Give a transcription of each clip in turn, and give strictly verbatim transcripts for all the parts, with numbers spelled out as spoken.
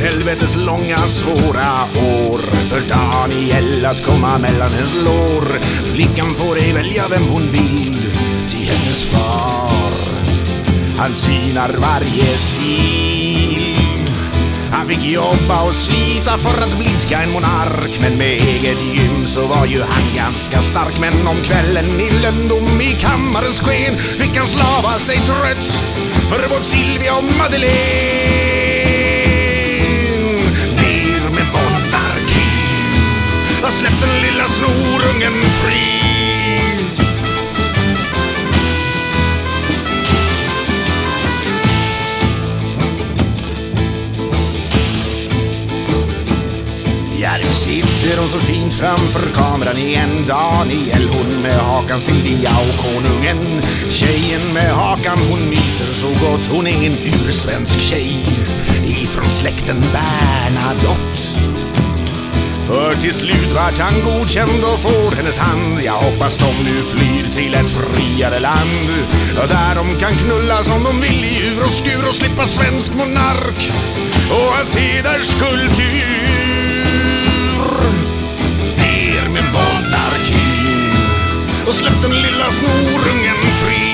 helvetes långa svåra år för Daniel att komma mellan hennes lår. Flickan får ej välja vem hon vill till hennes far. Han synar varje sil. Han fick jobba och slita för att blidka en monark, men med eget gym så var ju han ganska stark. Men om kvällen i löndom i kammarens sken fick han slava sig trött för både Silvia och Madeleine. Ner med monarkin och släpp den lilla snorungen fri. Ja, nu sitter hon så fint framför kameran igen. Daniel, hon med hakan, Silvia och konungen. Tjejen med hakan, hon myser så gott. Hon är ingen ursvensk tjej ifrån släkten Bernadotte. För till slut vart han godkänd och får hennes hand. Jag hoppas de nu flyr till ett friare land, där de kan knulla som de vill i ur och skur och slippa svensk monark och hans hederskultur. Ner med monarkin och släpp den lilla snorungen fri.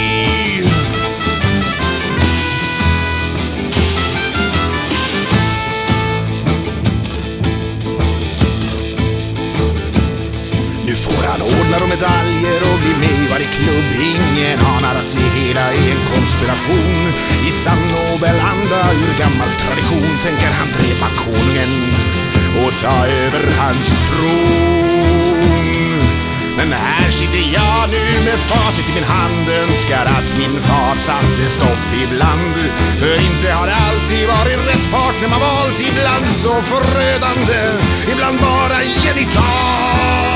Nu får han ordnar och medaljer och blir med i varje klubb. Ingen anar att det hela är en konspiration. I sann Nobelanda ur gammal tradition tänker han drepa konungen och ta över hans tron. Men här sitter jag nu med facit i min hand. Önskar att min far satte stopp ibland. För inte har det alltid varit rätt partner man valt. Ibland så förödande, ibland bara genital.